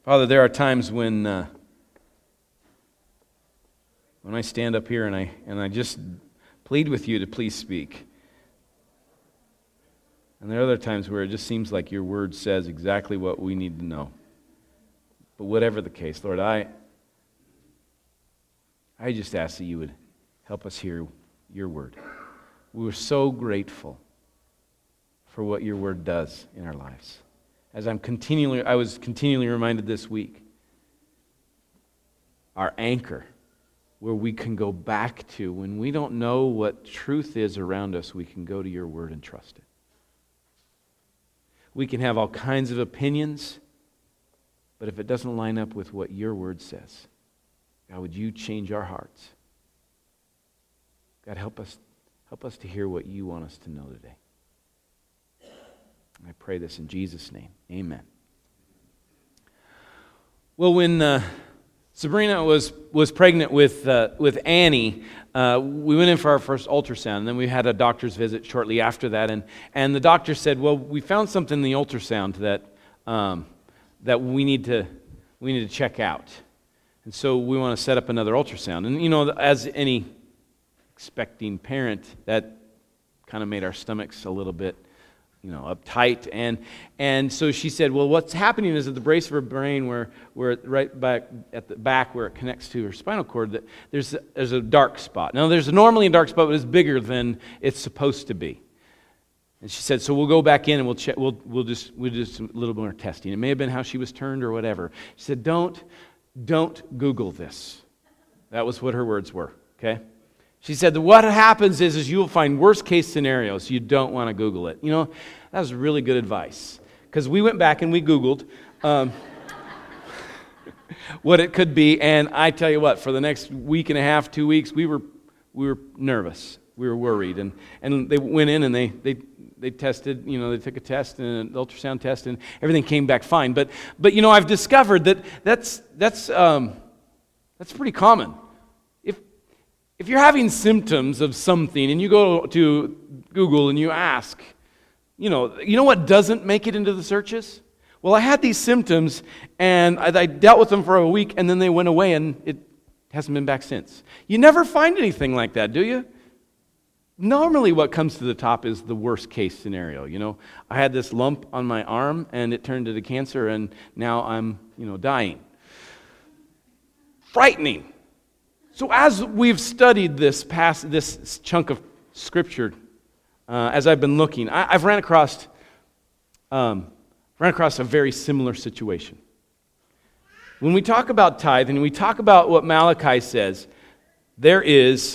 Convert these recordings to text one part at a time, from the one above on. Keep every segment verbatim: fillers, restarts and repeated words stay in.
Father, there are times when uh, when I stand up here and I and I just plead with you to please speak. And there are other times where it just seems like your word says exactly what we need to know. But whatever the case, Lord, I I just ask that you would help us hear your word. We're so grateful for what your word does in our lives. As I'm continually, I was continually reminded this week, our anchor, where we can go back to when we don't know what truth is around us, we can go to your word and trust it. We can have all kinds of opinions, but if it doesn't line up with what your word says, God, would you change our hearts? God, help us, help us to hear what you want us to know today. I pray this in Jesus' name. Amen. Well, when uh, Sabrina was was pregnant with uh, with Annie, uh, we went in for our first ultrasound, and then we had a doctor's visit shortly after that, and, and the doctor said, "Well, we found something in the ultrasound that um, that we need to we need to check out, and so we want to set up another ultrasound." And you know, as any expecting parent, that kind of made our stomachs a little bit, you know, uptight, and and so she said, well, what's happening is at the base of her brain, where where right back at the back where it connects to her spinal cord, that there's a, there's a dark spot. Now, there's normally a dark spot, but it's bigger than it's supposed to be. And she said, so we'll go back in and we'll check. We'll we'll just we'll do some, a little more testing. It may have been how she was turned or whatever. She said, don't don't Google this. That was what her words were. Okay. She said that what happens is, is you'll find worst case scenarios. You don't want to Google it. You know, that was really good advice. Because we went back and we Googled um, what it could be. And I tell you what, for the next week and a half, two weeks, we were we were nervous. We were worried. And, and they went in and they, they they tested, you know, they took a test and an ultrasound test and everything came back fine. But, but you know, I've discovered that that's, that's, um, that's pretty common. If you're having symptoms of something and you go to Google and you ask, you know, you know what doesn't make it into the searches? Well, I had these symptoms and I, I dealt with them for a week and then they went away and it hasn't been back since. You never find anything like that, do you? Normally what comes to the top is the worst case scenario. You know, I had this lump on my arm and it turned into cancer and now I'm, you know, dying. Frightening. So as we've studied this past this chunk of Scripture, uh, as I've been looking, I, I've ran across um, ran across a very similar situation. When we talk about tithe and we talk about what Malachi says, there is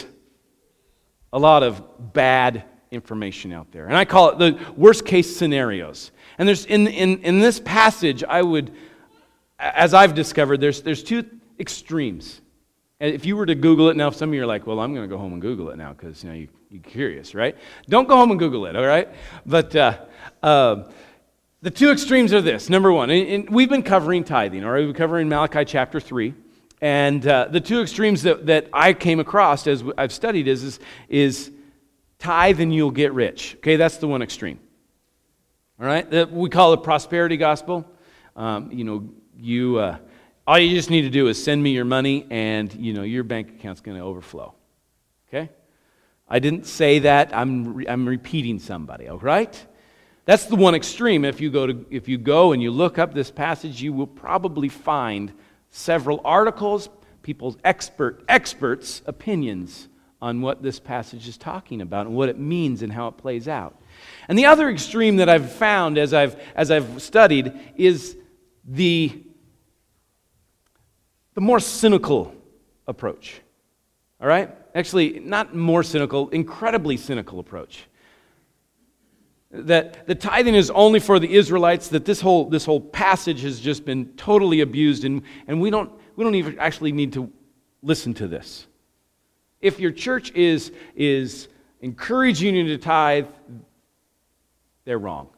a lot of bad information out there, and I call it the worst case scenarios. And there's in in in this passage, I would, as I've discovered, there's there's two extremes. If you were to Google it now, some of you are like, well, I'm going to go home and Google it now because, you know, you, you're curious, right? Don't go home and Google it, all right? But uh, uh, the two extremes are this. Number one, and, and we've been covering tithing, all right? We've been covering Malachi chapter three. And uh, the two extremes that, that I came across as I've studied is, is, is tithe and you'll get rich. Okay, that's the one extreme. All right? That we call it prosperity gospel. Um, you know, you... Uh, All you just need to do is send me your money and, you know, your bank account's going to overflow. Okay? I didn't say that. I'm re- I'm repeating somebody, all right? That's the one extreme. If you go to if you go and you look up this passage, you will probably find several articles, people's expert experts' opinions on what this passage is talking about and what it means and how it plays out. And the other extreme that I've found as I've as I've studied is the The more cynical approach, all right? Actually, not more cynical, incredibly cynical approach. That the tithing is only for the Israelites, that this whole this whole passage has just been totally abused, and, and we don't we don't even actually need to listen to this. If your church is, is encouraging you to tithe, they're wrong.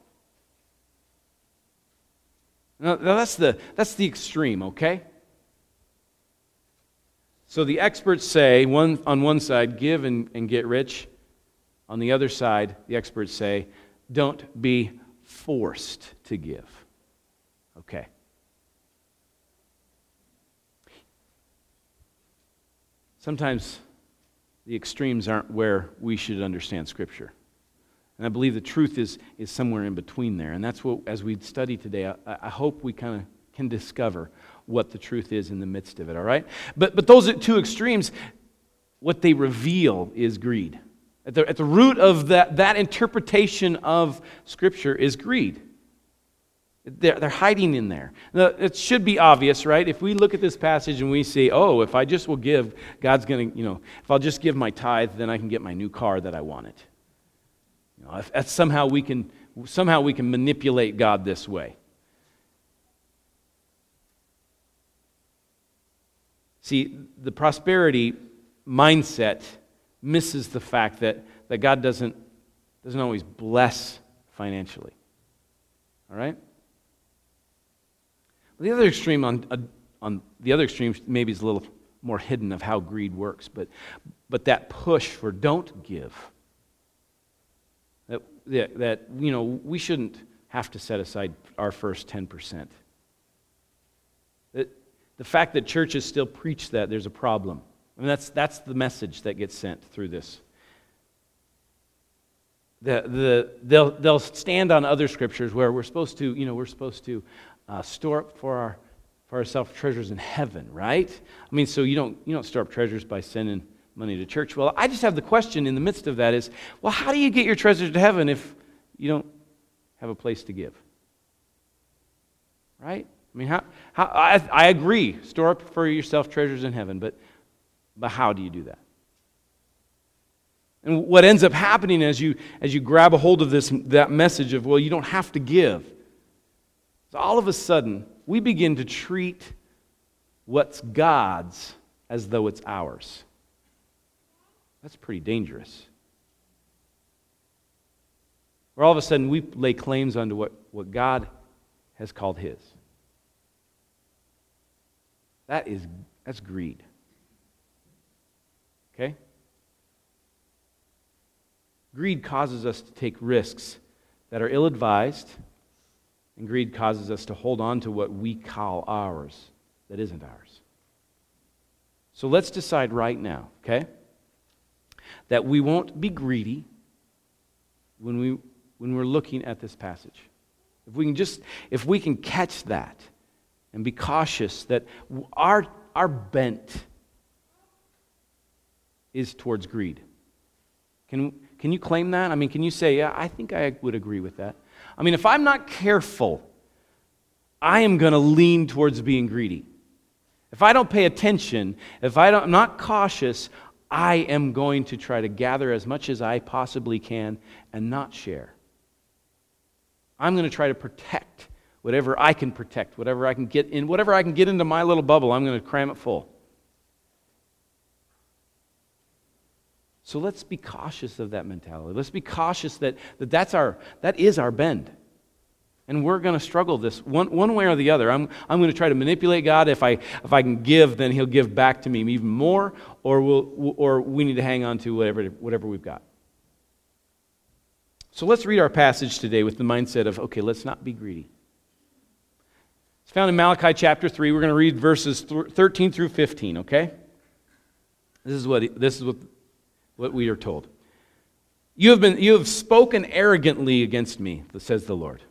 Now, that's the that's the extreme, okay? So the experts say, one on one side, give and, and get rich. On the other side, the experts say, don't be forced to give. Okay. sometimes the extremes aren't where we should understand Scripture. And I believe the truth is, is somewhere in between there. And that's what, as we study today, I, I hope we kind of can discover what the truth is in the midst of it, all right? But, but those two extremes, what they reveal is greed. At the, at the root of that, that interpretation of Scripture is greed. They're, they're hiding in there. Now, it should be obvious, right? If we look at this passage and we say, oh, if I just will give, God's going to, you know, if I'll just give my tithe, then I can get my new car that I wanted. You know, if, if somehow we can, somehow we can manipulate God this way. See, the prosperity mindset misses the fact that, that God doesn't, doesn't always bless financially. All right? The other extreme on, uh, on the other extreme maybe is a little more hidden of how greed works, but but that push for don't give. That, that, that you know, we shouldn't have to set aside our first ten percent. That, the fact that churches still preach that, there's a problem. I mean, that's that's the message that gets sent through this. The, the, they'll, they'll stand on other scriptures where we're supposed to, you know, we're supposed to uh, store up for our for ourselves treasures in heaven, right? I mean, so you don't you don't store up treasures by sending money to church. Well, I just have the question in the midst of that is, well, how do you get your treasures to heaven if you don't have a place to give? Right? I mean, how? How? I, I agree. Store up for yourself treasures in heaven, but but how do you do that? And what ends up happening as you as you grab a hold of this that message of, well, you don't have to give, so all of a sudden we begin to treat what's God's as though it's ours. That's pretty dangerous. Where all of a sudden we lay claims onto what, what God has called His. That is that's greed. Okay? Greed causes us to take risks that are ill-advised, and greed causes us to hold on to what we call ours that isn't ours. So let's decide right now, okay, that we won't be greedy when we when we're looking at this passage. If we can just if we can catch that and be cautious that our our bent is towards greed. Can Can you claim that? I mean, can you say, yeah, I think I would agree with that? I mean, if I'm not careful, I am going to lean towards being greedy. If I don't pay attention, if I don't, I'm not cautious, I am going to try to gather as much as I possibly can and not share. I'm going to try to protect whatever I can protect, whatever I can get in, whatever I can get into my little bubble, I'm going to cram it full. So let's be cautious of that mentality. Let's be cautious that, that that's our, that is our bend. And we're going to struggle this one, one way or the other. I'm, I'm going to try to manipulate God. If I, if I can give, then He'll give back to me even more, or, we'll, or we need to hang on to whatever, whatever we've got. So let's read our passage today with the mindset of, okay, let's not be greedy. It's found in Malachi chapter three. We're going to read verses thirteen through fifteen, okay? This is what, this is what, what we are told. You have been, you have spoken arrogantly against me, says the Lord.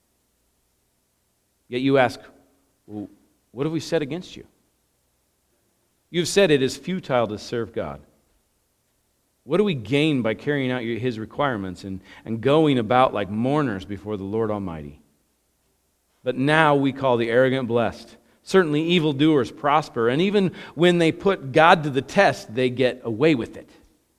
Yet you ask, well, what have we said against you? You've said it is futile to serve God. What do we gain by carrying out His requirements and, and going about like mourners before the Lord Almighty? But now we call the arrogant blessed. Certainly evildoers prosper, and even when they put God to the test, they get away with it.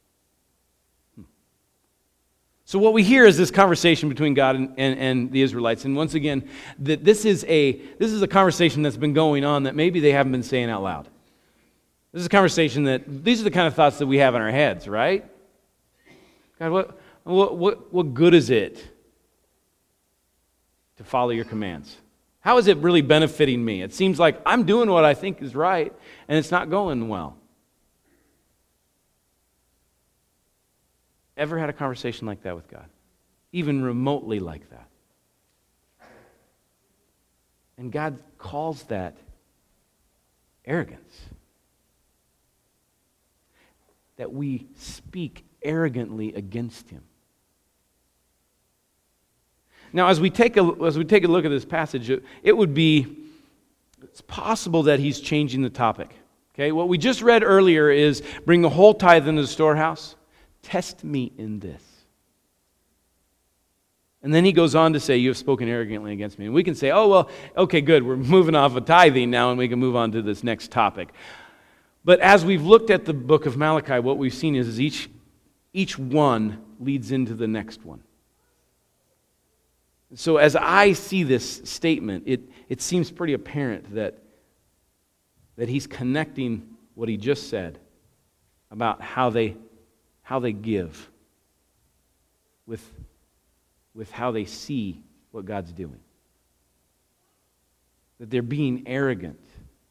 So what we hear is this conversation between God and, and, and the Israelites. And once again, that this is a this is a conversation that's been going on that maybe they haven't been saying out loud. This is a conversation that, these are the kind of thoughts that we have in our heads, right? God, what, what, what, what good is it to follow your commands? How is it really benefiting me? It seems like I'm doing what I think is right, and it's not going well. Ever had a conversation like that with God? Even remotely like that? And God calls that arrogance. that we speak arrogantly against him. Now, as we take a, as we take a look at this passage, it, it would be, it's possible that he's changing the topic. Okay, what we just read earlier is, bring the whole tithe into the storehouse. Test me in this. And then he goes on to say, you have spoken arrogantly against me. And we can say, oh, well, okay, good. We're moving off of tithing now, and we can move on to this next topic. But as we've looked at the book of Malachi, what we've seen is, is each, each one leads into the next one. So as I see this statement, it, it seems pretty apparent that, that he's connecting what he just said about how they, how they give with with how they see what God's doing. That they're being arrogant.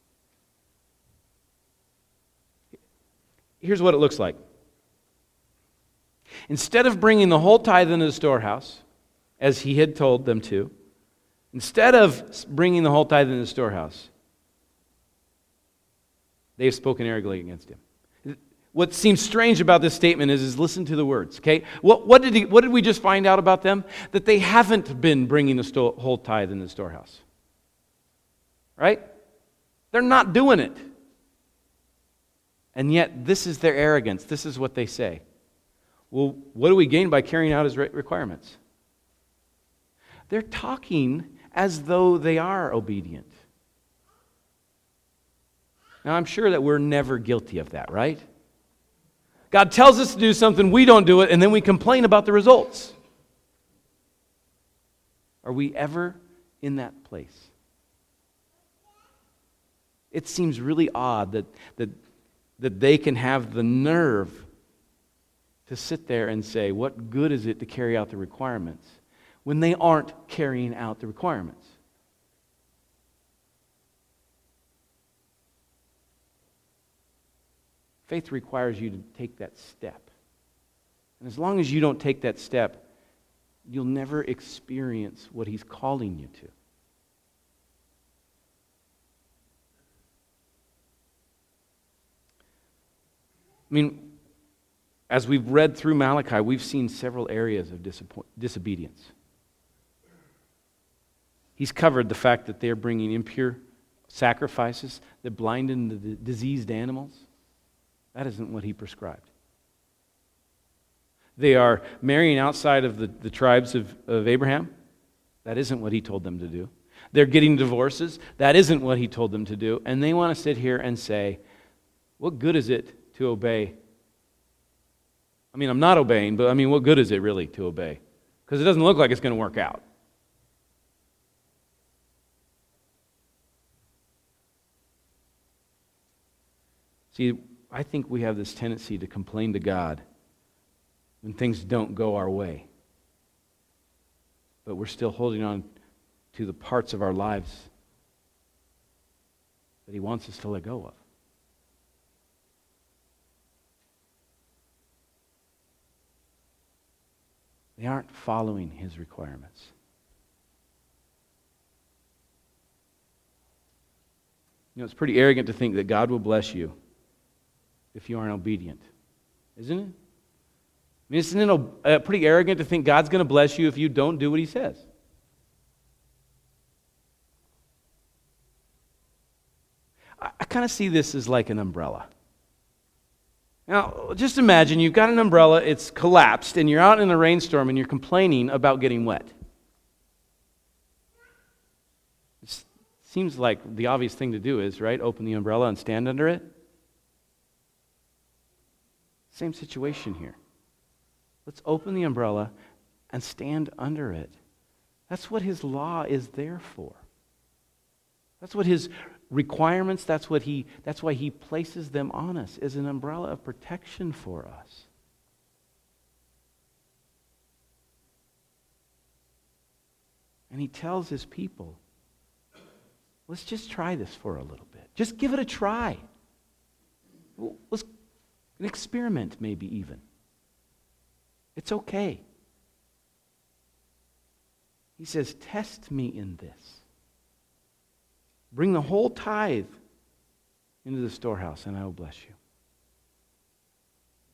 Here's what it looks like. Instead of bringing the whole tithe into the storehouse, as he had told them to, instead of bringing the whole tithe into the storehouse, they have spoken arrogantly against him. What seems strange about this statement is, is listen to the words, okay? What, what, did he, what did we just find out about them? That they haven't been bringing the sto- whole tithe in the storehouse. Right? They're not doing it. And yet, this is their arrogance. This is what they say. Well, what do we gain by carrying out his re- requirements? They're talking as though they are obedient. Now, I'm sure that we're never guilty of that, right? God tells us to do something, we don't do it, and then we complain about the results. Are we ever in that place? It seems really odd that, that, that they can have the nerve to sit there and say, what good is it to carry out the requirements, when they aren't carrying out the requirements? Faith requires you to take that step. And as long as you don't take that step, you'll never experience what he's calling you to. I mean, as we've read through Malachi, we've seen several areas of disobedience. He's covered the fact that they're bringing impure sacrifices that blinded the diseased animals. That isn't what he prescribed. They are marrying outside of the, the tribes of, of Abraham. That isn't what he told them to do. They're getting divorces. That isn't what he told them to do. And they want to sit here and say, what good is it to obey? I mean, I'm not obeying, but I mean, what good is it really to obey? Because it doesn't look like it's going to work out. See, I think we have this tendency to complain to God when things don't go our way. But we're still holding on to the parts of our lives that he wants us to let go of. They aren't following his requirements. You know, it's pretty arrogant to think that God will bless you if you aren't obedient, isn't it? I mean, isn't it uh, pretty arrogant to think God's going to bless you if you don't do what he says? I, I kind of see this as like an umbrella. Now, just imagine you've got an umbrella, it's collapsed, and you're out in a rainstorm and you're complaining about getting wet. It seems like the obvious thing to do is, right, open the umbrella and stand under it. Same situation here. Let's open the umbrella and stand under it. That's what his law is there for. That's what his requirements, that's what he that's why he places them on us, as an umbrella of protection for us. And he tells his people, let's just try this for a little bit. Just give it a try. Let's An experiment, maybe even. It's okay. He says, test me in this. Bring the whole tithe into the storehouse, and I will bless you.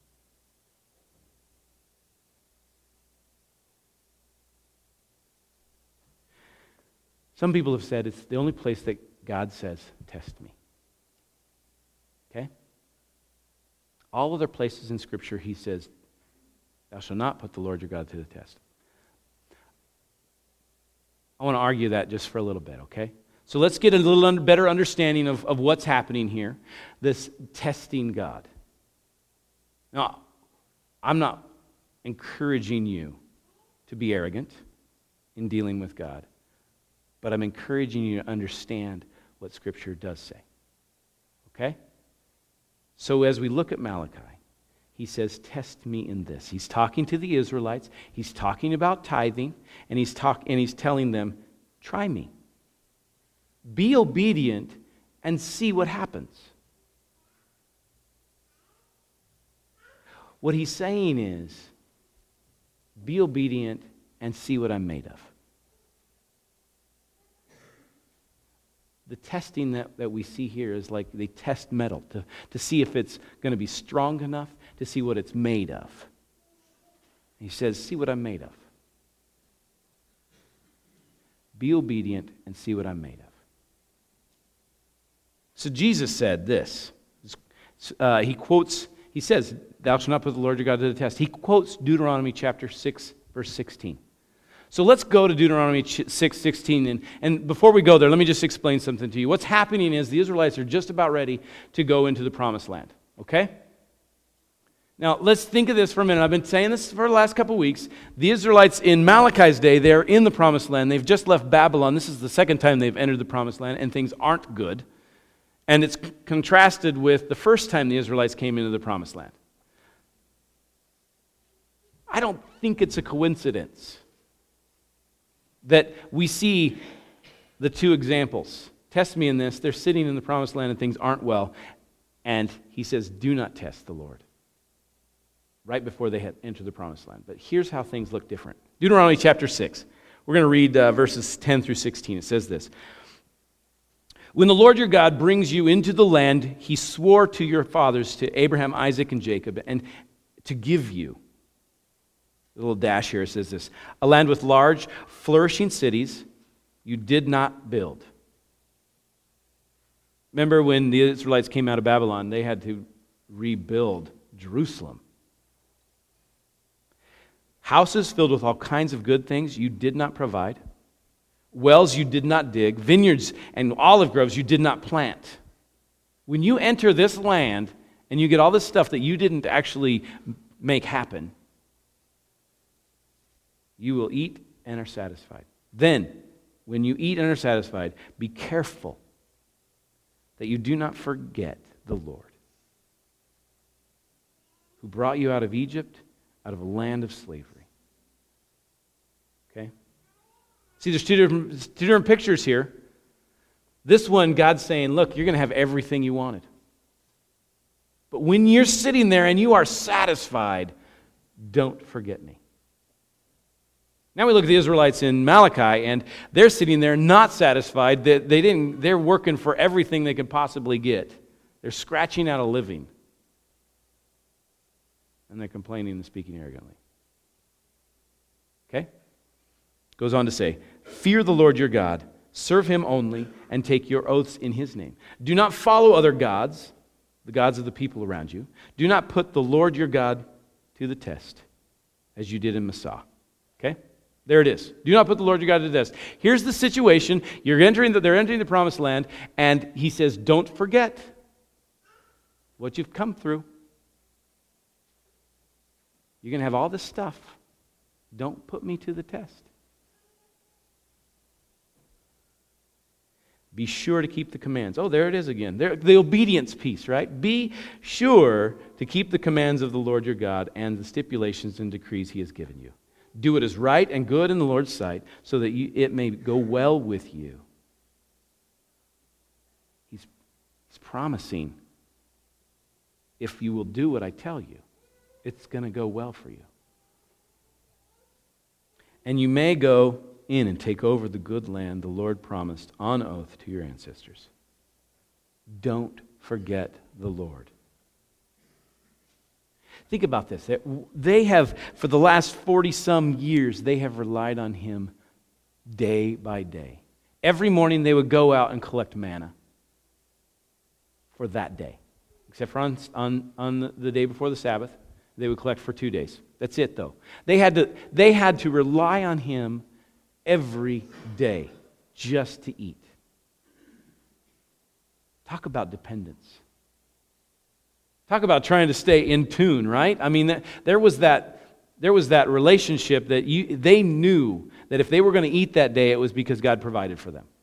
Some people have said it's the only place that God says, test me. Okay? All other places in Scripture he says, thou shalt not put the Lord your God to the test. I want to argue that just for a little bit, okay? So let's get a little un- better understanding of, of what's happening here, this testing God. Now, I'm not encouraging you to be arrogant in dealing with God, but I'm encouraging you to understand what Scripture does say. Okay? So as we look at Malachi, he says, test me in this. He's talking to the Israelites. He's talking about tithing, and he's talk, and he's telling them, try me. Be obedient and see what happens. What he's saying is, be obedient and see what I'm made of. The testing that, that we see here is like they test metal to, to see if it's going to be strong enough, to see what it's made of. He says, see what I'm made of. Be obedient and see what I'm made of. So Jesus said this. Uh, he quotes, he says, thou shalt not put the Lord your God to the test. He quotes Deuteronomy chapter six, verse sixteen. So let's go to Deuteronomy six sixteen, and, and before we go there, let me just explain something to you. What's happening is the Israelites are just about ready to go into the promised land, okay? Now, let's think of this for a minute. I've been saying this for the last couple weeks. The Israelites in Malachi's day, they're in the promised land. They've just left Babylon. This is the second time they've entered the promised land, and things aren't good. And it's c- contrasted with the first time the Israelites came into the promised land. I don't think it's a coincidence that we see the two examples. Test me in this. They're sitting in the promised land and things aren't well. And he says, do not test the Lord. Right before they had entered the promised land. But here's how things look different. Deuteronomy chapter six. We're going to read uh, verses ten through sixteen. It says this. When the Lord your God brings you into the land he swore to your fathers, to Abraham, Isaac, and Jacob, and to give you. A little dash here says this. A land with large, flourishing cities you did not build. Remember when the Israelites came out of Babylon, they had to rebuild Jerusalem. Houses filled with all kinds of good things you did not provide. Wells you did not dig. Vineyards and olive groves you did not plant. When you enter this land and you get all this stuff that you didn't actually make happen, you will eat and are satisfied. Then, when you eat and are satisfied, be careful that you do not forget the Lord, who brought you out of Egypt, out of a land of slavery. Okay? See, there's two different, two different pictures here. This one, God's saying, look, you're going to have everything you wanted. But when you're sitting there and you are satisfied, don't forget me. Now we look at the Israelites in Malachi, and they're sitting there not satisfied. They, they didn't, they're working for everything they could possibly get. They're scratching out a living. And they're complaining and speaking arrogantly. Okay? Goes on to say, fear the Lord your God, serve him only, and take your oaths in his name. Do not follow other gods, the gods of the people around you. Do not put the Lord your God to the test, as you did in Massah. Okay? There it is. Do not put the Lord your God to the test. Here's the situation. You're entering the, they're entering the promised land, and he says, don't forget what you've come through. You're going to have all this stuff. Don't put me to the test. Be sure to keep the commands. Oh, there it is again. There, the obedience piece, right? Be sure to keep the commands of the Lord your God and the stipulations and decrees he has given you. Do what is right and good in the Lord's sight, so that you, it may go well with you. He's, he's promising, if you will do what I tell you, it's going to go well for you. And you may go in and take over the good land the Lord promised on oath to your ancestors. Don't forget the Lord. Think about this. They have, for the last forty-some years, they have relied on him day by day. every morning they would go out and collect manna for that day. Except for on, on, on the day before the Sabbath, they would collect for two days. That's it, though. They had to, they had to rely on him every day just to eat. Talk about dependence. Talk about trying to stay in tune, right? I mean, there was that, there was that relationship that you, they knew that if they were going to eat that day, it was because God provided for them.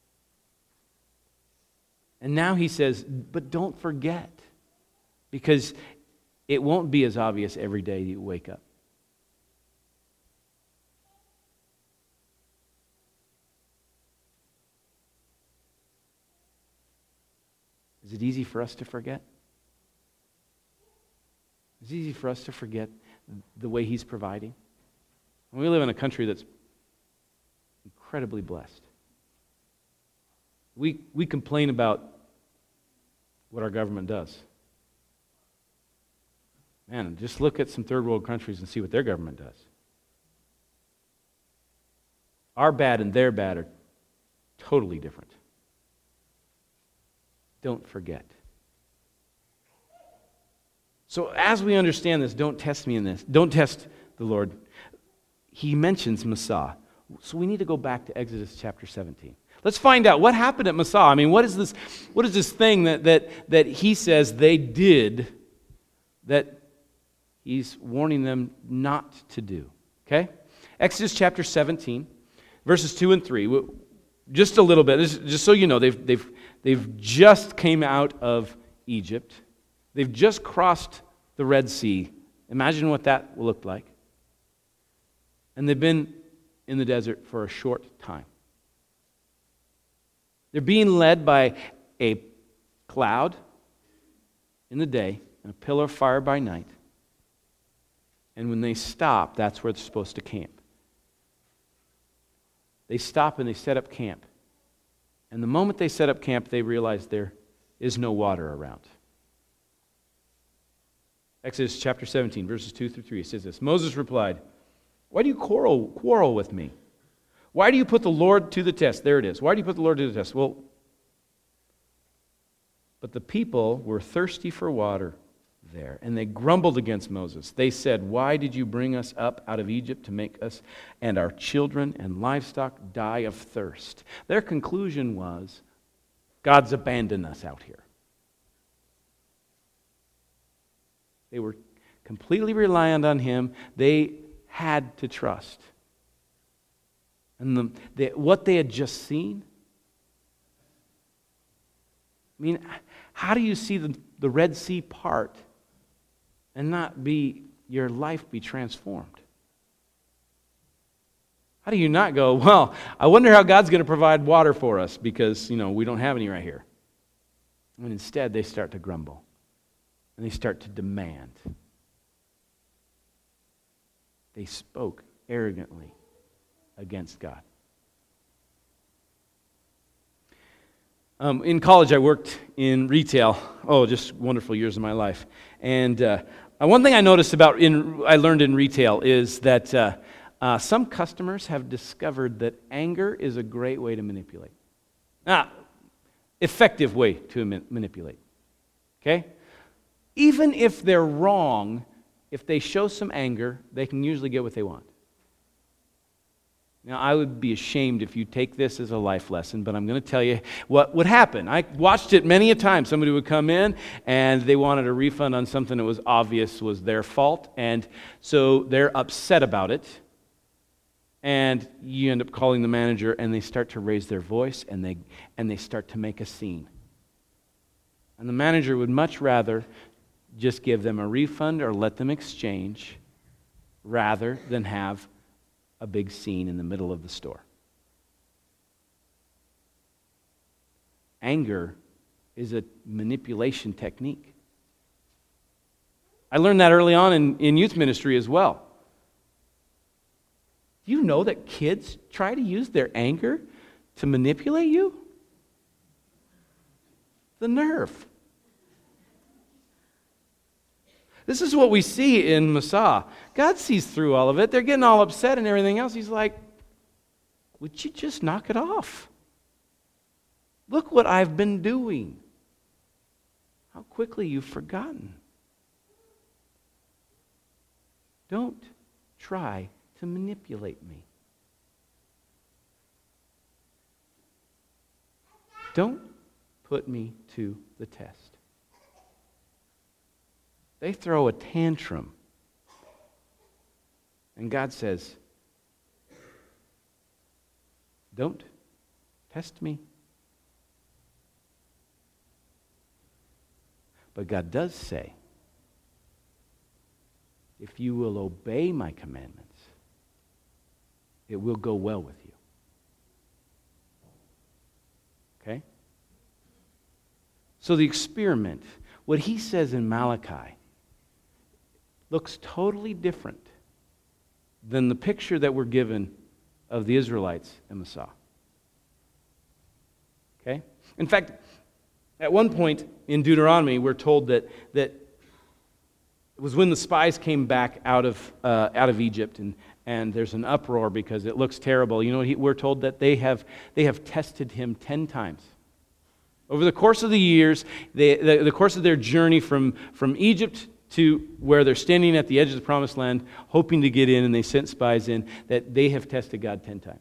And now he says, but don't forget, because it won't be as obvious every day you wake up. Is it easy for us to forget? It's easy for us to forget the way he's providing. We live in a country that's incredibly blessed. We, we complain about what our government does. Man, just look at some third world countries and see what their government does. Our bad and their bad are totally different. Don't forget. So as we understand this, don't test me in this. Don't test the Lord. He mentions Massah. So we need to go back to Exodus chapter seventeen. Let's find out what happened at Massah. I mean, what is this, what is this thing that, that, that he says they did that he's warning them not to do? Okay? Exodus chapter seventeen, verses two and three. Just a little bit, just so you know, they've, they've, they've just came out of Egypt. They've just crossed the Red Sea. Imagine what that will look like. And they've been in the desert for a short time. They're being led by a cloud in the day and a pillar of fire by night. And when they stop, that's where they're supposed to camp. They stop and they set up camp. And the moment they set up camp, they realize there is no water around. Exodus chapter seventeen, verses two through three, it says this. Moses replied, "Why do you quarrel, quarrel with me? Why do you put the Lord to the test?" There it is. Why do you put the Lord to the test? Well, but the people were thirsty for water there, and they grumbled against Moses. They said, "Why did you bring us up out of Egypt to make us and our children and livestock die of thirst?" Their conclusion was, God's abandoned us out here. They were completely reliant on him. They had to trust. And the, they, what they had just seen, I mean, how do you see the, the Red Sea part and not be, your life be transformed? How do you not go, well, I wonder how God's going to provide water for us because, you know, we don't have any right here. And instead they start to grumble. And they start to demand. They spoke arrogantly against God. Um, in college, I worked in retail. Oh, just wonderful years of my life. And uh, one thing I noticed about, in, I learned in retail is that uh, uh, some customers have discovered that anger is a great way to manipulate. Ah, effective way to ma- manipulate. Okay? Even if they're wrong, if they show some anger, they can usually get what they want. Now, I would be ashamed if you take this as a life lesson, but I'm going to tell you what would happen. I watched it many a time. Somebody would come in, and they wanted a refund on something that was obvious was their fault, and so they're upset about it, and you end up calling the manager, and they start to raise their voice, and they and they start to make a scene. And the manager would much rather just give them a refund or let them exchange rather than have a big scene in the middle of the store. Anger is a manipulation technique. I learned that early on in, in youth ministry as well. Do you know that kids try to use their anger to manipulate you? The nerve. This is what we see in Massah. God sees through all of it. They're getting all upset and everything else. He's like, would you just knock it off? Look what I've been doing. How quickly you've forgotten. Don't try to manipulate me. Don't put me to the test. They throw a tantrum. And God says, don't test me. But God does say, if you will obey my commandments, it will go well with you. Okay? So the experiment, what he says in Malachi, looks totally different than the picture that we're given of the Israelites in Massah. Okay? In fact, at one point in Deuteronomy, we're told that, that it was when the spies came back out of, uh, out of Egypt, and, and there's an uproar because it looks terrible. You know, he, we're told that they have, they have tested him ten times. Over the course of the years, they, the, the course of their journey from, from Egypt to where they're standing at the edge of the promised land, hoping to get in, and they sent spies in, that they have tested God ten times.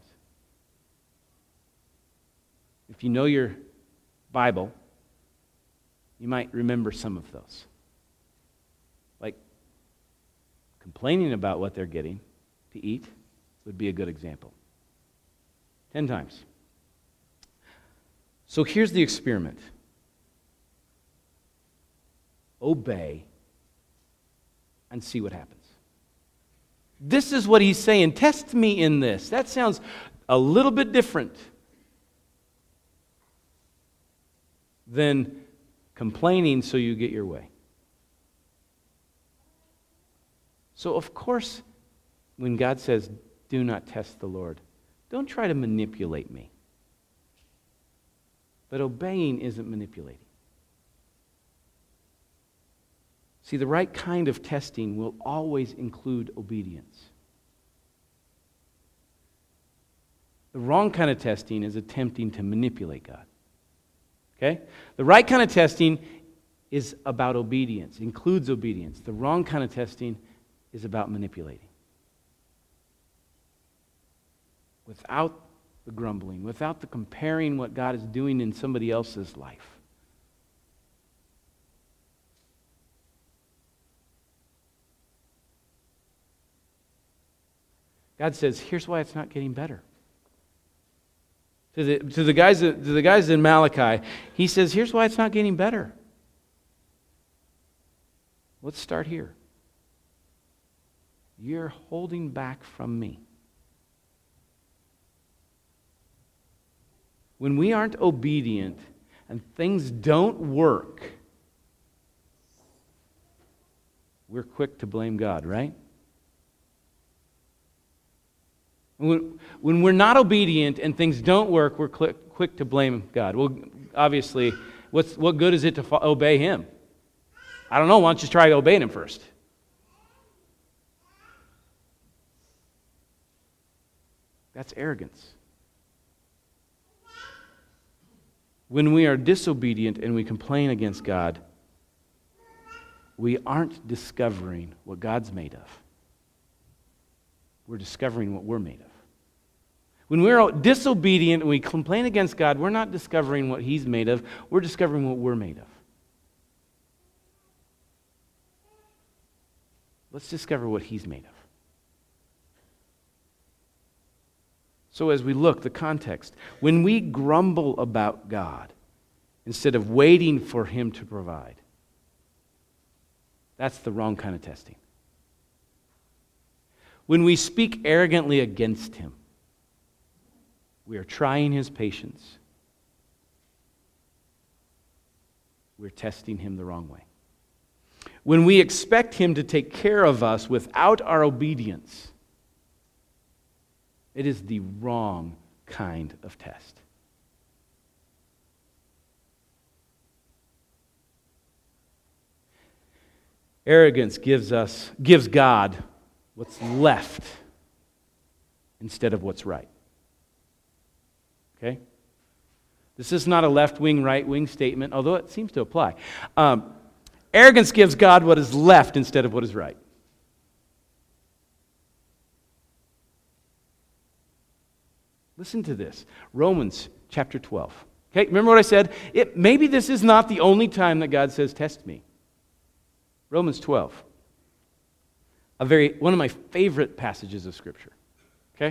If you know your Bible, you might remember some of those. Like complaining about what they're getting to eat would be a good example. Ten times. So here's the experiment. Obey and see what happens. This is what he's saying. Test me in this. That sounds a little bit different than complaining so you get your way. So of course, when God says, do not test the Lord, don't try to manipulate me. But obeying isn't manipulating. See, the right kind of testing will always include obedience. The wrong kind of testing is attempting to manipulate God. Okay? The right kind of testing is about obedience, includes obedience. The wrong kind of testing is about manipulating. Without the grumbling, without the comparing what God is doing in somebody else's life. God says, here's why it's not getting better. To the, to the guys, to the guys in Malachi, he says, here's why it's not getting better. Let's start here. You're holding back from me. When we aren't obedient and things don't work, we're quick to blame God, right? When, when we're not obedient and things don't work, we're quick, quick to blame God. Well, obviously, what's, what good is it to fo- obey Him? I don't know. Why don't you try obeying Him first? That's arrogance. When we are disobedient and we complain against God, we aren't discovering what God's made of. We're discovering what we're made of. When we're disobedient and we complain against God, we're not discovering what He's made of. We're discovering what we're made of. Let's discover what He's made of. So as we look, the context, when we grumble about God instead of waiting for Him to provide, that's the wrong kind of testing. When we speak arrogantly against Him, we are trying His patience. We're testing Him the wrong way. When we expect Him to take care of us without our obedience, it is the wrong kind of test. Arrogance gives us, gives God what's left instead of what's right. Okay? This is not a left-wing, right-wing statement, although it seems to apply. Um, arrogance gives God what is left instead of what is right. Listen to this. Romans chapter twelve. Okay, remember what I said? It, maybe this is not the only time that God says, test me. Romans twelve. A very, one of my favorite passages of Scripture. Okay?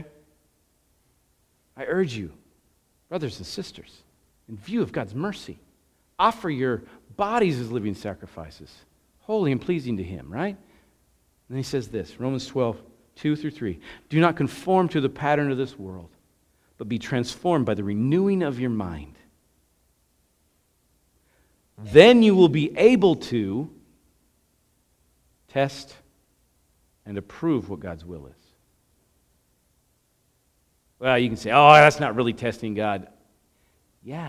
I urge you, brothers and sisters, in view of God's mercy, offer your bodies as living sacrifices, holy and pleasing to Him, right? And then he says this, Romans twelve, two through three. Do not conform to the pattern of this world, but be transformed by the renewing of your mind. Then you will be able to test and approve what God's will is. Well, you can say, oh, that's not really testing God. Yeah.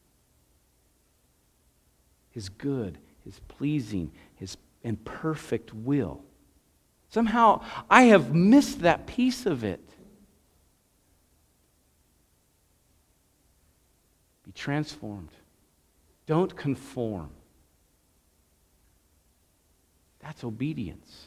His good, His pleasing, His and perfect will. Somehow, I have missed that piece of it. Be transformed. Don't conform. That's obedience.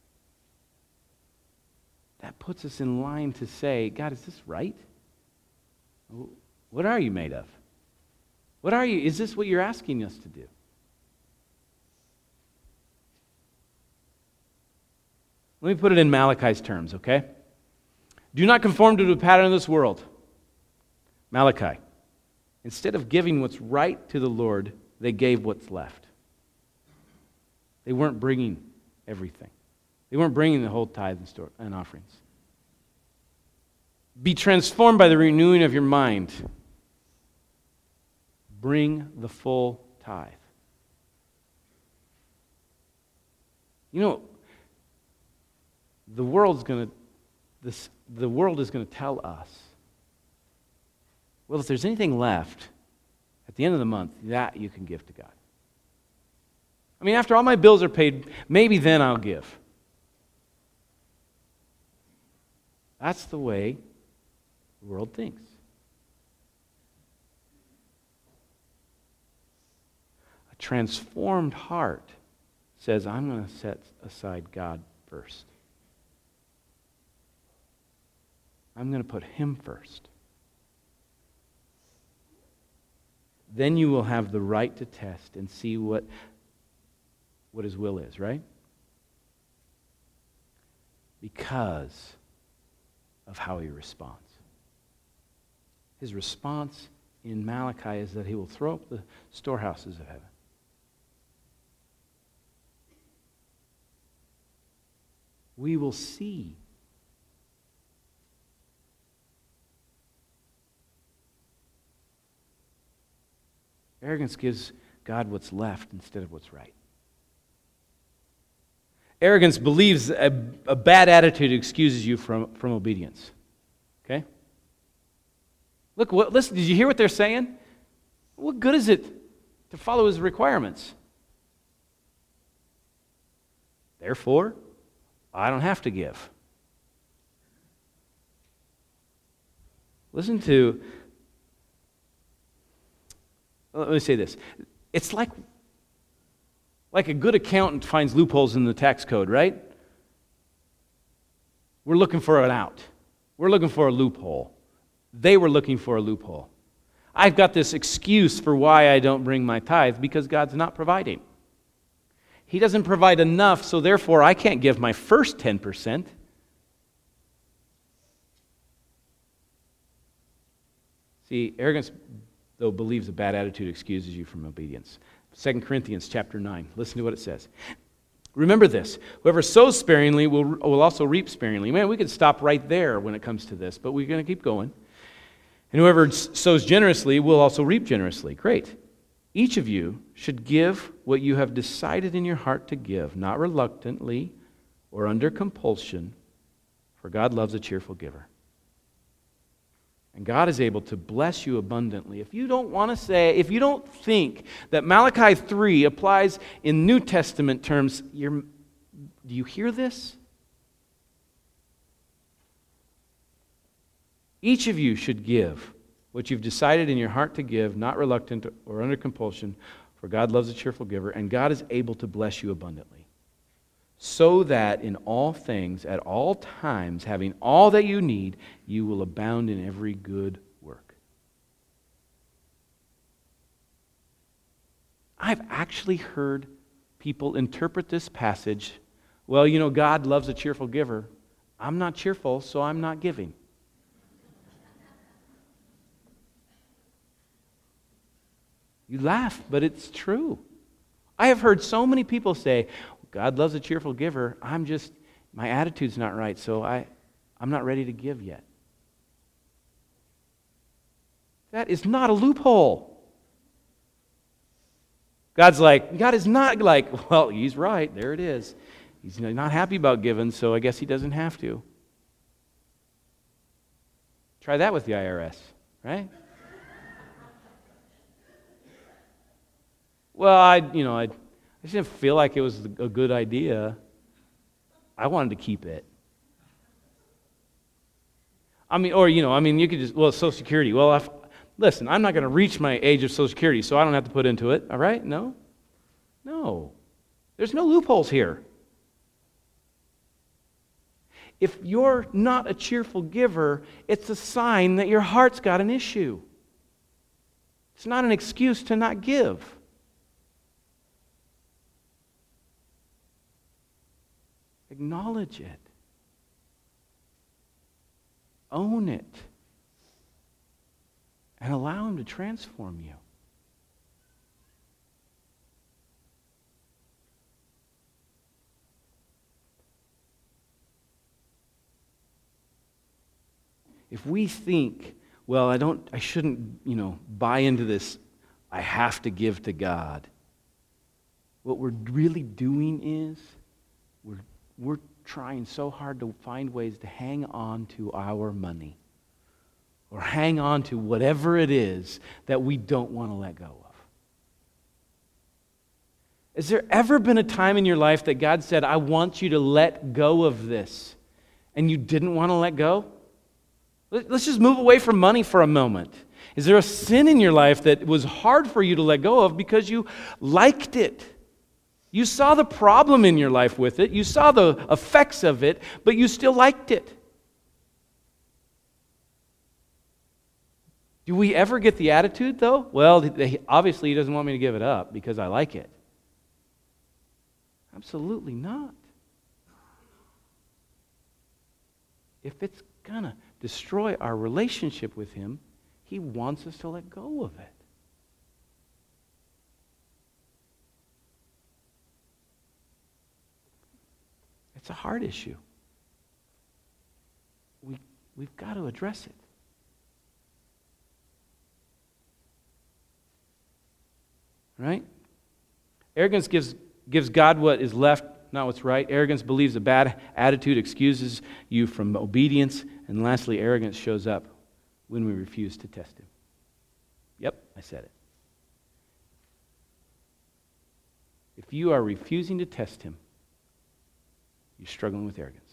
That puts us in line to say, God, is this right? What are you made of? What are you? Is this what you're asking us to do? Let me put it in Malachi's terms, okay? Do not conform to the pattern of this world. Malachi. Instead of giving what's right to the Lord, they gave what's left. They weren't bringing everything. They weren't bringing the whole tithe and, store, and offerings. Be transformed by the renewing of your mind. Bring the full tithe. You know, the world's going to, this, the world is going to tell us, well, if there's anything left at the end of the month, that you can give to God. I mean, after all my bills are paid, maybe then I'll give. That's the way the world thinks. A transformed heart says, I'm going to set aside God first. I'm going to put Him first. Then you will have the right to test and see what, what His will is, right? Because of how He responds. His response in Malachi is that He will throw up the storehouses of heaven. We will see. Arrogance gives God what's left instead of what's right. Arrogance believes a, a bad attitude excuses you from, from obedience. Okay? Look, what, listen, did you hear what they're saying? What good is it to follow His requirements? Therefore, I don't have to give. Listen to, let me say this. It's like, like a good accountant finds loopholes in the tax code, right? We're looking for an out. We're looking for a loophole. They were looking for a loophole. I've got this excuse for why I don't bring my tithe because God's not providing. He doesn't provide enough, so therefore I can't give my first ten percent. See, arrogance, though, believes a bad attitude excuses you from obedience. Second Corinthians chapter nine. Listen to what it says. Remember this. Whoever sows sparingly will, will also reap sparingly. Man, we could stop right there when it comes to this, but we're going to keep going. And whoever sows generously will also reap generously. Great. Each of you should give what you have decided in your heart to give, not reluctantly or under compulsion, for God loves a cheerful giver. And God is able to bless you abundantly. If you don't want to say, if you don't think that Malachi three applies in New Testament terms, you're, do you hear this? Each of you should give what you've decided in your heart to give, not reluctant or under compulsion, for God loves a cheerful giver, and God is able to bless you abundantly, so that in all things, at all times, having all that you need, you will abound in every good work. I've actually heard people interpret this passage, well, you know, God loves a cheerful giver. I'm not cheerful, so I'm not giving. You laugh, but it's true. I have heard so many people say, God loves a cheerful giver. I'm just, my attitude's not right, so I, I'm not ready to give yet. That is not a loophole. God's like, God is not like, well, he's right, there it is. He's not happy about giving, so I guess he doesn't have to. Try that with the I R S, right? Well, I, you know, I, I just didn't feel like it was a good idea. I wanted to keep it. I mean, or, you know, I mean, you could just, well, Social Security. Well, if, listen, I'm not going to reach my age of Social Security, so I don't have to put into it, all right? No? No. There's no loopholes here. If you're not a cheerful giver, it's a sign that your heart's got an issue. It's not an excuse to not give. Acknowledge it. Own it. And allow Him to transform you. If we think, well, I don't, I shouldn't, you know, buy into this, I have to give to God. What we're really doing is we're we're trying so hard to find ways to hang on to our money or hang on to whatever it is that we don't want to let go of. Has there ever been a time in your life that God said, I want you to let go of this, and you didn't want to let go? Let's just move away from money for a moment. Is there a sin in your life that was hard for you to let go of because you liked it? You saw the problem in your life with it. You saw the effects of it, but you still liked it. Do we ever get the attitude, though? Well, obviously he doesn't want me to give it up because I like it. Absolutely not. If it's going to destroy our relationship with Him, He wants us to let go of it. It's a hard issue. We, we've got to address it. Right? Arrogance gives, gives God what is left, not what's right. Arrogance believes a bad attitude excuses you from obedience. And lastly, arrogance shows up when we refuse to test Him. Yep, I said it. If you are refusing to test Him, you're struggling with arrogance.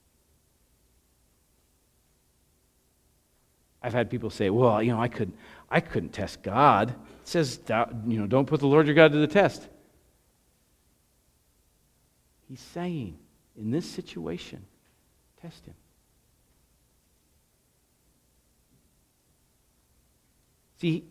I've had people say, well, you know, I couldn't, I couldn't test God. It says, you know, don't put the Lord your God to the test. He's saying, in this situation, test Him. See,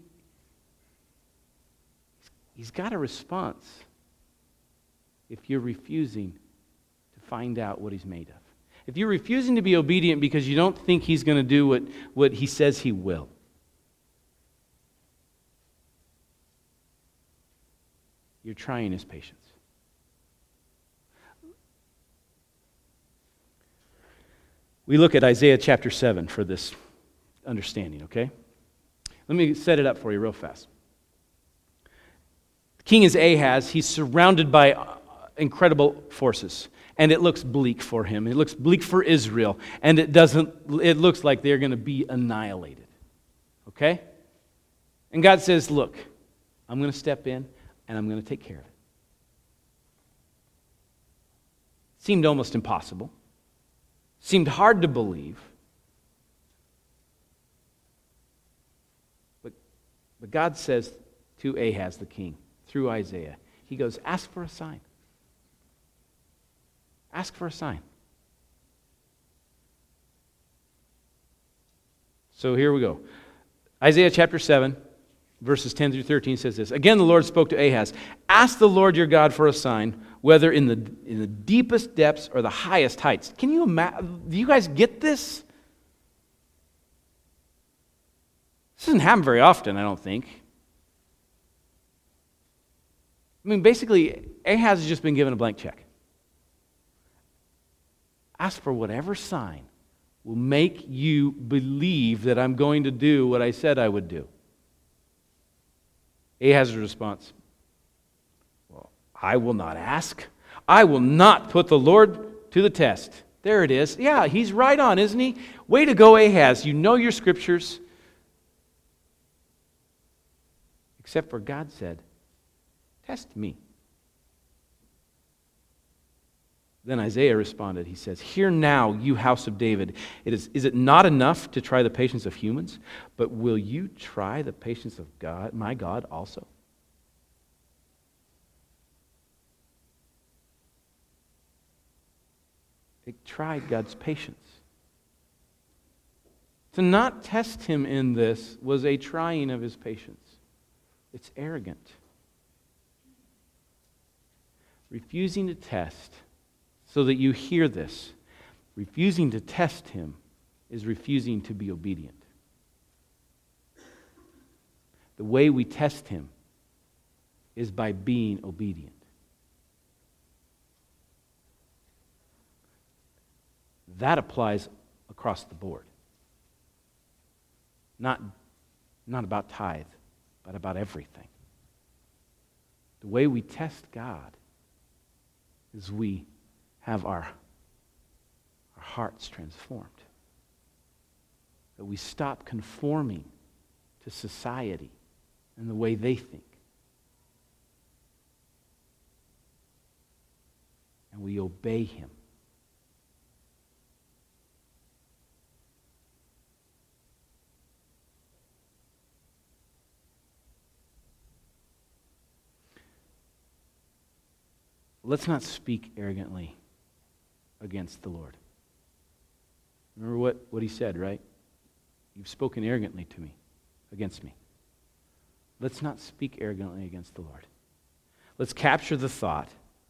He's got a response if you're refusing to find out what He's made of. If you're refusing to be obedient because you don't think He's going to do what, what He says He will. You're trying His patience. We look at Isaiah chapter seven for this understanding, okay? Let me set it up for you real fast. The king is Ahaz. He's surrounded by incredible forces. And it looks bleak for him. It looks bleak for Israel. And it doesn't, it looks like they're going to be annihilated. Okay? And God says, look, I'm going to step in and I'm going to take care of it. Seemed almost impossible. Seemed hard to believe. But God says to Ahaz the king, through Isaiah, he goes, ask for a sign. Ask for a sign. So here we go. Isaiah chapter seven, verses ten through thirteen says this. Again, the Lord spoke to Ahaz. Ask the Lord your God for a sign, whether in the, in the deepest depths or the highest heights. Can you imagine? Do you guys get this? This doesn't happen very often, I don't think. I mean, basically, Ahaz has just been given a blank check. Ask for whatever sign will make you believe that I'm going to do what I said I would do. Ahaz's response, well, I will not ask. I will not put the Lord to the test. There it is. Yeah, he's right on, isn't he? Way to go, Ahaz. You know your scriptures. Except for God said, test me. Then Isaiah responded, he says, hear now, you house of David. It is, is it not enough to try the patience of humans, but will you try the patience of God, my God also? They tried God's patience. To not test him in this was a trying of his patience. It's arrogant. Refusing to test so that you hear this. Refusing to test him is refusing to be obedient. The way we test him is by being obedient. That applies across the board. Not, not about tithe, but about everything. The way we test God is we have our, our hearts transformed. That we stop conforming to society and the way they think. And we obey him. Let's not speak arrogantly against the Lord. Remember what, what he said, right? You've spoken arrogantly to me, against me. Let's not speak arrogantly against the Lord. Let's capture the thought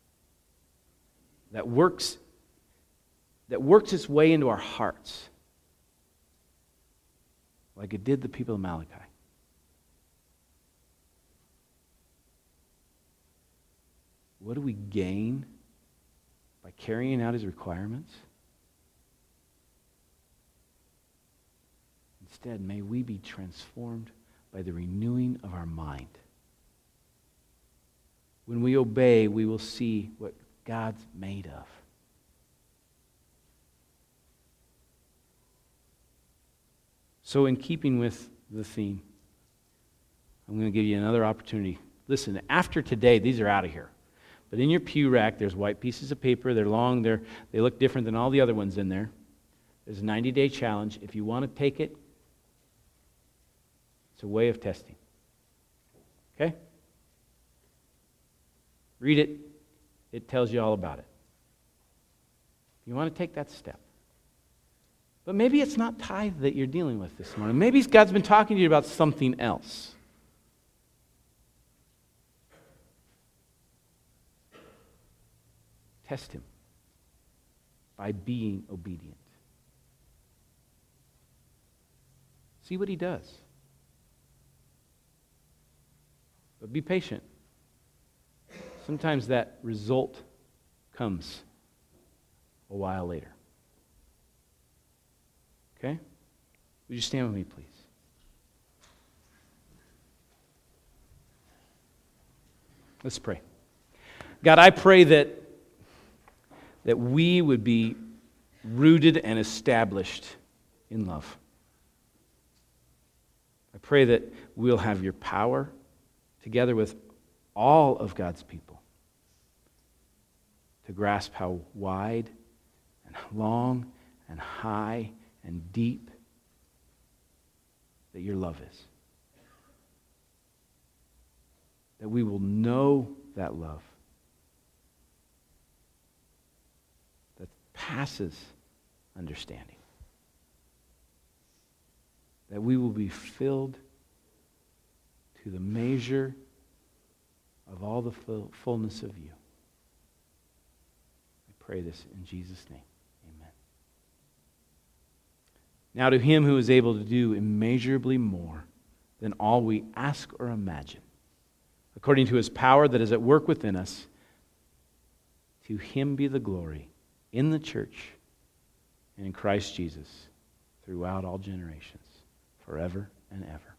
that works, that works its way into our hearts, like it did the people of Malachi. What do we gain by carrying out his requirements? Instead, may we be transformed by the renewing of our mind. When we obey, we will see what God's made of. So in keeping with the theme, I'm going to give you another opportunity. Listen, after today, these are out of here. But in your pew rack, there's white pieces of paper. They're long. They're, they look different than all the other ones in there. There's a ninety-day challenge. If you want to take it, it's a way of testing. Okay? Read it. It tells you all about it. You want to take that step. But maybe it's not tithe that you're dealing with this morning. Maybe God's been talking to you about something else. Test him by being obedient. See what he does. But be patient. Sometimes that result comes a while later. Okay? Would you stand with me, please? Let's pray. God, I pray that that we would be rooted and established in love. I pray that we'll have your power together with all of God's people to grasp how wide and long and high and deep that your love is. that we will know that love that passes understanding. That we will be filled to the measure of all the full, fullness of you. I pray this in Jesus' name. Amen. Now to him who is able to do immeasurably more than all we ask or imagine, according to his power that is at work within us, to him be the glory in the church and in Christ Jesus throughout all generations, forever and ever.